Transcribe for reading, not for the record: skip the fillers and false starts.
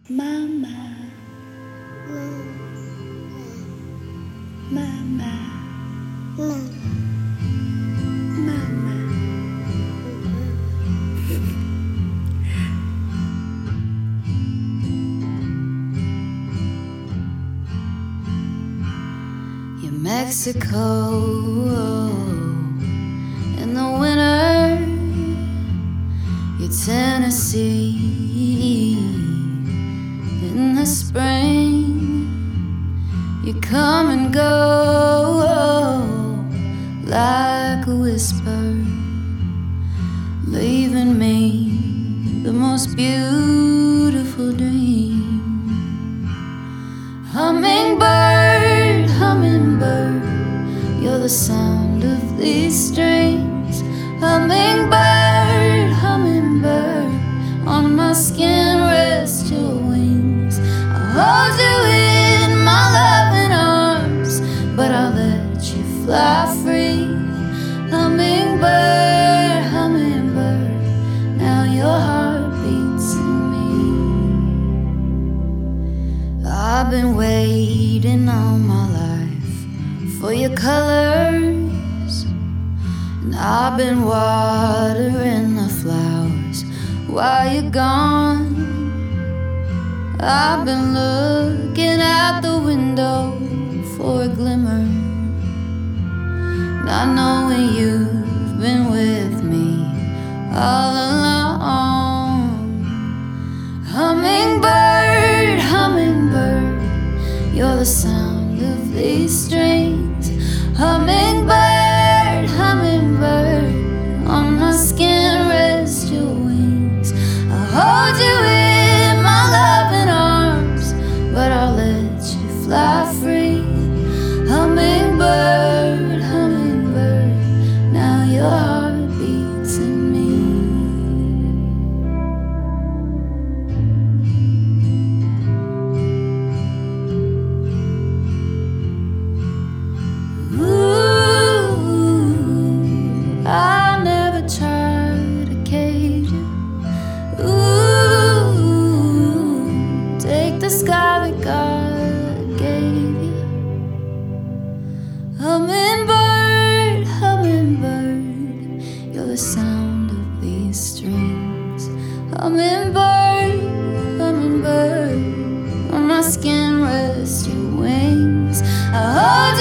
Mama, mama, mama. You're Mexico in the winter, you're Tennessee in the spring. You come and go like a whisper, leaving me the most beautiful dream. Hummingbird, hummingbird, you're the sound of these strings. Hummingbird, hummingbird, on my skin rest your wings. I'll hold you in my loving arms, but I'll let you fly free. Hummingbird, hummingbird, now your heart beats in me. I've been waiting all my life for your colors, and I've been watering the flowers while you're gone. I've been looking out the window for a glimmer, not knowing you've been with me all along. Hummingbird, hummingbird, you're the sound of these strings. Hummingbird, hummingbird, on my skin rest your wings. I'll hold you in my loving arms, but I'll let you fly free. Hummingbird, hummingbird, now your heart beats in me. Ooh, I'll never try to cage you. Ooh, take the sky that God gave you. Hummingbird, hummingbird, you're the sound of these strings. Hummingbird, hummingbird, on my skin rest your wings. I hold